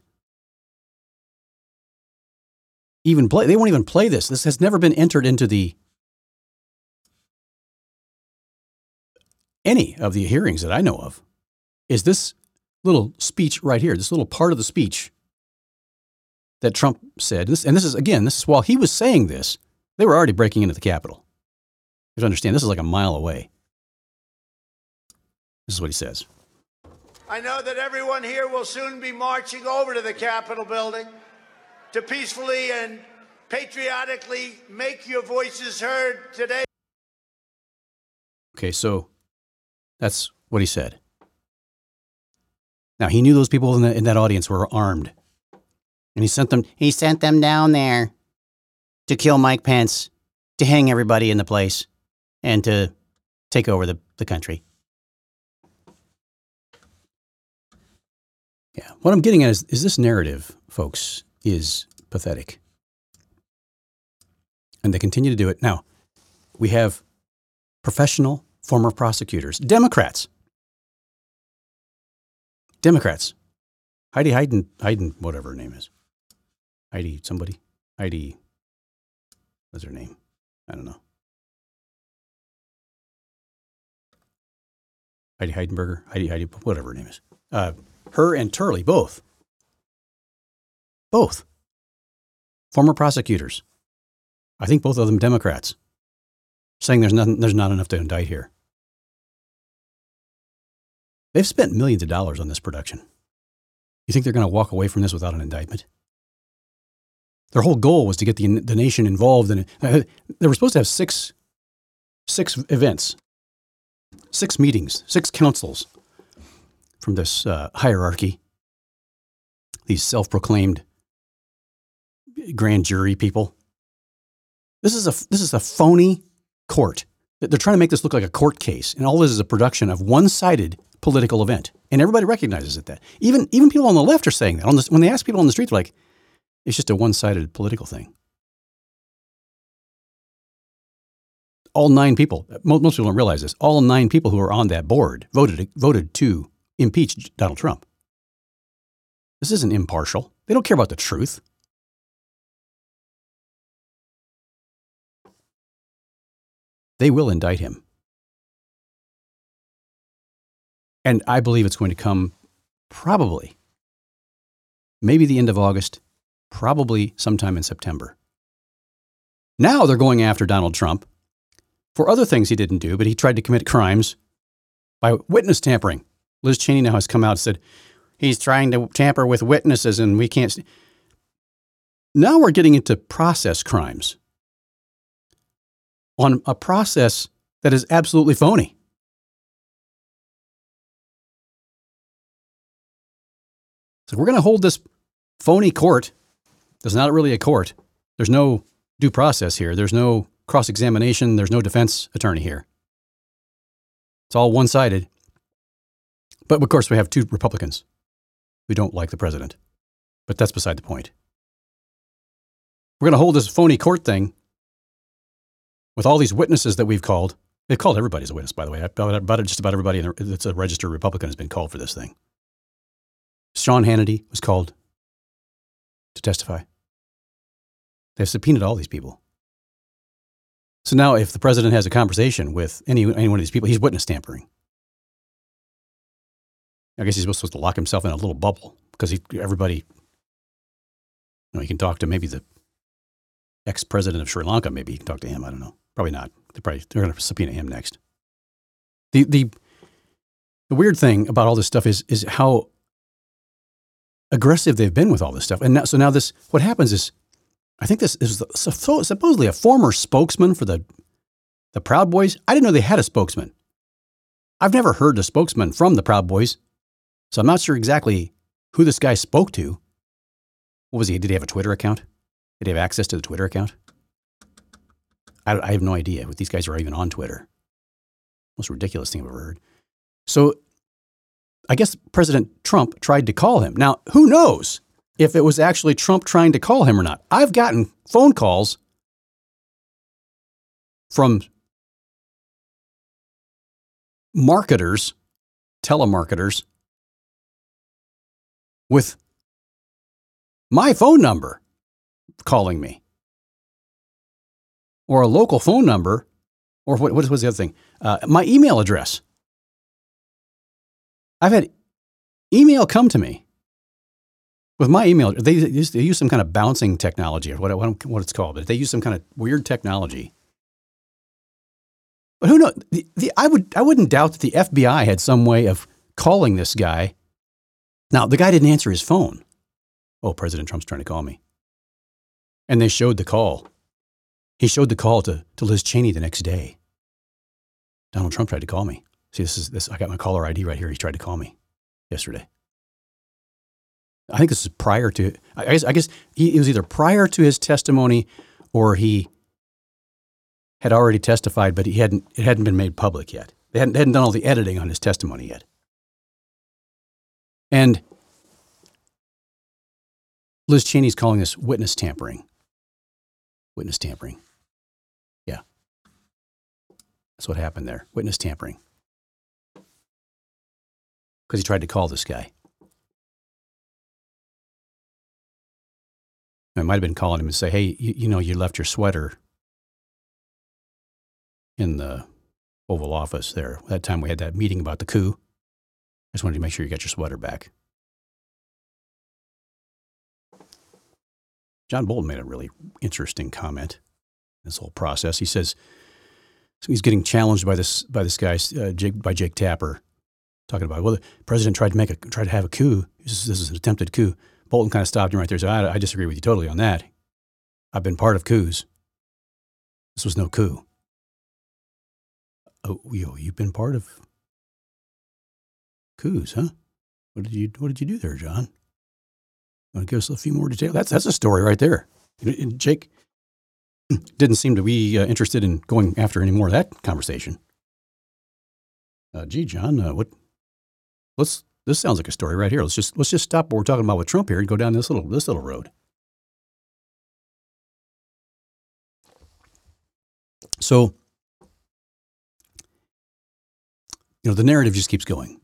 even play, they won't even play this. This has never been entered into the, any of the hearings that I know of, is this little speech right here, this little part of the speech that Trump said. This, and this is, again, this is while he was saying this, they were already breaking into the Capitol. You have to understand, this is like a mile away. This is what he says. I know that everyone here will soon be marching over to the Capitol building to peacefully and patriotically make your voices heard today. Okay, so that's what he said. Now, he knew those people in, the, in that audience were armed. And he sent them, he sent them down there to kill Mike Pence, to hang everybody in the place, and to take over the, the country. Yeah, what I'm getting at is, is this narrative, folks, is pathetic. And they continue to do it. Now, we have professional former prosecutors, Democrats. Democrats. Heidi Heiden, Heiden, whatever her name is. Heidi somebody. Heidi, what's her name? I don't know. Heidi Heidenberger, Heidi, Heidi, whatever her name is. Uh, her and Turley, both. Both. Former prosecutors. I think both of them Democrats. Saying there's nothing, there's not enough to indict here. They've spent millions of dollars on this production. You think they're going to walk away from this without an indictment? Their whole goal was to get the, the nation involved in it. They were supposed to have six, six events, six meetings, six councils from this uh, hierarchy, these self-proclaimed grand jury people. This is a, this is a phony court. They're trying to make this look like a court case, and all this is a production of one-sided political event. And everybody recognizes it. That even even people on the left are saying that. On this, when they ask people on the street, they're like, it's just a one-sided political thing. All nine people, most, most people don't realize this, all nine people who are on that board voted voted to impeach Donald Trump. This isn't impartial. They don't care about the truth. They will indict him. And I believe it's going to come probably, maybe the end of August, probably sometime in September. Now they're going after Donald Trump for other things he didn't do, but he tried to commit crimes by witness tampering. Liz Cheney now has come out and said, he's trying to tamper with witnesses and we can't. St-. Now we're getting into process crimes on a process that is absolutely phony. So we're going to hold this phony court. There's not really a court. There's no due process here. There's no cross-examination. There's no defense attorney here. It's all one-sided. But of course, we have two Republicans who don't like the president. But that's beside the point. We're going to hold this phony court thing with all these witnesses that we've called. They've called everybody as a witness, by the way. About, about just about everybody that's a registered Republican has been called for this thing. Sean Hannity was called to testify. They've subpoenaed all these people. So now if the president has a conversation with any, any one of these people, he's witness tampering. I guess he's supposed to lock himself in a little bubble because he, everybody, you know, he can talk to maybe the ex-president of Sri Lanka. Maybe he can talk to him. I don't know. Probably not. They're probably they're going to subpoena him next. The the the weird thing about all this stuff is is how aggressive they've been with all this stuff. And now, so now this, what happens is, I think this is supposedly a former spokesman for the the Proud Boys. I didn't know they had a spokesman. I've never heard a spokesman from the Proud Boys, so I'm not sure exactly who this guy spoke to. What was he? Did he have a Twitter account? Did he have access to the Twitter account? I, I have no idea what these guys are even on Twitter. Most ridiculous thing I've ever heard. So I guess President Trump tried to call him. Now, who knows if it was actually Trump trying to call him or not? I've gotten phone calls from marketers, telemarketers, with my phone number calling me. Or a local phone number, or what, what was the other thing? Uh, my email address. I've had email come to me with my email. They use, they use some kind of bouncing technology, or what, what, what it's called, but they use some kind of weird technology. But who knows? The, the, I, would, I wouldn't doubt that the F B I had some way of calling this guy. Now, the guy didn't answer his phone. Oh, President Trump's trying to call me. And they showed the call. He showed the call to, to Liz Cheney the next day. Donald Trump tried to call me. See, this is this. I got my caller I D right here. He tried to call me yesterday. I think this is prior to, I guess, I guess he, it was either prior to his testimony or he had already testified, but he hadn't, it hadn't been made public yet. They hadn't, they hadn't done all the editing on his testimony yet. And Liz Cheney's calling this witness tampering. Witness tampering. Yeah. That's what happened there. Witness tampering. Because he tried to call this guy. I might have been calling him and say, hey, you, you know, you left your sweater in the Oval Office there. That time we had that meeting about the coup. I just wanted to make sure you got your sweater back. John Bolton made a really interesting comment in this whole process. He says so he's getting challenged by this by this guy, uh, Jake, by Jake Tapper, talking about, well, the president tried to make a tried to have a coup. This is, this is an attempted coup. Bolton kind of stopped him right there and said, I, I disagree with you totally on that. I've been part of coups. This was no coup. Oh, yo, you've been part of coups, huh? What did you What did you do there, John? Want to give us a few more details? That's that's a story right there. And Jake didn't seem to be uh, interested in going after any more of that conversation. Uh, gee, John, uh, what? Let's. This sounds like a story right here. Let's just let's just stop what we're talking about with Trump here and go down this little this little road. So, you know, the narrative just keeps going.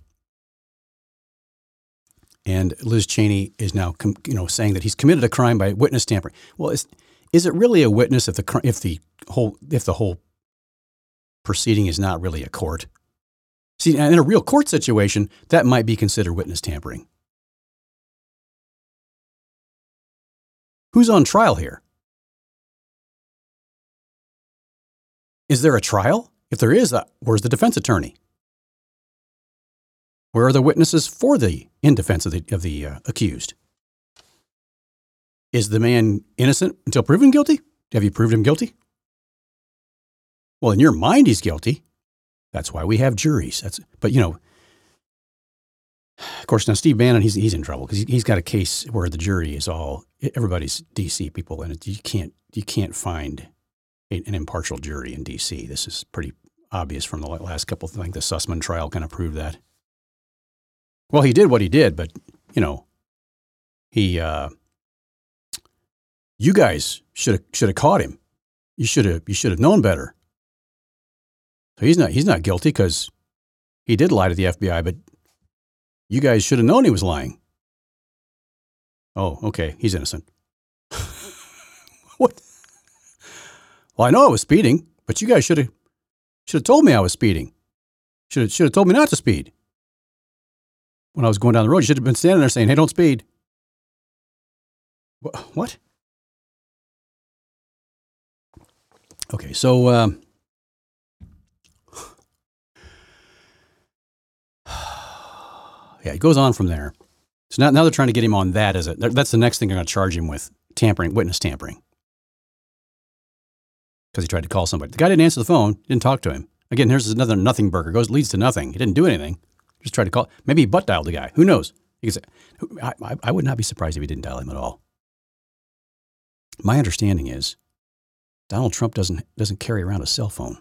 And Liz Cheney is now, you know, saying that he's committed a crime by witness tampering. Well, is is it really a witness if the if the whole if the whole proceeding is not really a court? See, in a real court situation, that might be considered witness tampering. Who's on trial here? Is there a trial? If there is, uh, where's the defense attorney? Where are the witnesses for the in defense of the of the uh, accused? Is the man innocent until proven guilty? Have you proved him guilty? Well, in your mind, he's guilty. That's why we have juries. That's but you know, of course, now Steve Bannon, he's he's in trouble because he's got a case where the jury is all everybody's D C people, and it, you can't you can't find a, an impartial jury in D C. This is pretty obvious from the last couple of things. The Sussman trial kind of proved that. Well, he did what he did, but, you know, he, uh, you guys should have, should have caught him. You should have, you should have known better. So he's not he's not guilty because he did lie to the F B I, but you guys should have known he was lying. Oh, okay, he's innocent. What? Well, I know I was speeding, but you guys should have should have told me I was speeding. Should have should have told me not to speed. When I was going down the road, you should have been standing there saying, "Hey, don't speed." What? Okay, so um, yeah, it goes on from there. So now, now they're trying to get him on that as a, that's the next thing they're going to charge him with, tampering, witness tampering. Because he tried to call somebody. The guy didn't answer the phone, didn't talk to him. Again, here's another nothing burger. Goes leads to nothing. He didn't do anything. Just tried to call. Maybe he butt dialed the guy. Who knows? He could say, I, I, I would not be surprised if he didn't dial him at all. My understanding is Donald Trump doesn't doesn't carry around a cell phone.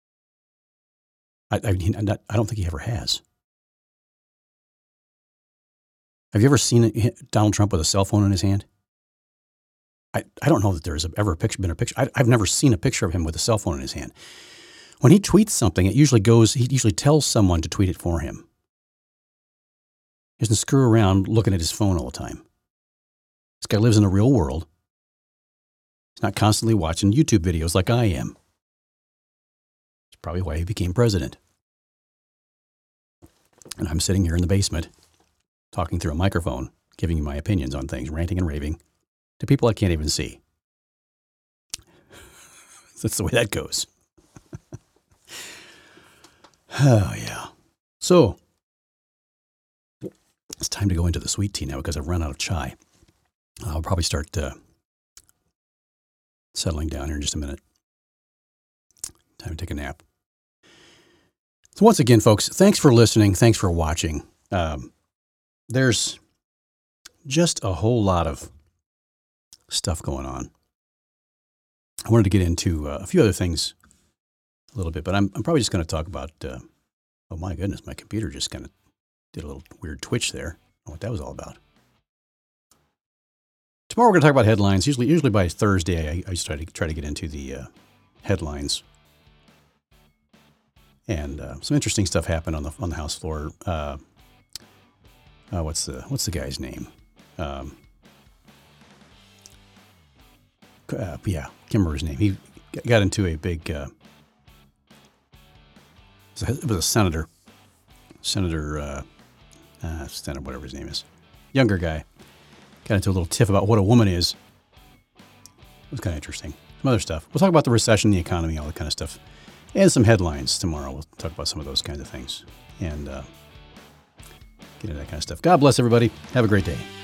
I, I, not, I don't think he ever has. Have you ever seen a, Donald Trump with a cell phone in his hand? I, I don't know that there's ever a picture, been a picture. I, I've never seen a picture of him with a cell phone in his hand. When he tweets something, it usually goes, he usually tells someone to tweet it for him. He doesn't screw around looking at his phone all the time. This guy lives in the real world. He's not constantly watching YouTube videos like I am. It's probably why he became president. And I'm sitting here in the basement, talking through a microphone, giving you my opinions on things, ranting and raving to people I can't even see. That's the way that goes. Oh, yeah. So, it's time to go into the sweet tea now because I've run out of chai. I'll probably start uh, settling down here in just a minute. Time to take a nap. So once again, folks, thanks for listening. Thanks for watching. Um, there's just a whole lot of stuff going on. I wanted to get into uh, a few other things a little bit, but I'm, I'm probably just going to talk about, uh, oh my goodness, my computer just kind of did a little weird twitch there. I don't know what that was all about. Tomorrow we're going to talk about headlines. Usually usually by Thursday, I, I try to, try to get into the uh, headlines. And uh, some interesting stuff happened on the on the House floor. Uh, uh, what's the what's the guy's name? Um, uh, yeah, can't remember his name. He got into a big. Uh, it was a senator, Senator, uh, uh, Senator, whatever his name is, younger guy. Got into a little tiff about what a woman is. It was kind of interesting. Some other stuff. We'll talk about the recession, the economy, all that kind of stuff. And some headlines tomorrow. We'll talk about some of those kinds of things. And uh, get into that kind of stuff. God bless everybody. Have a great day.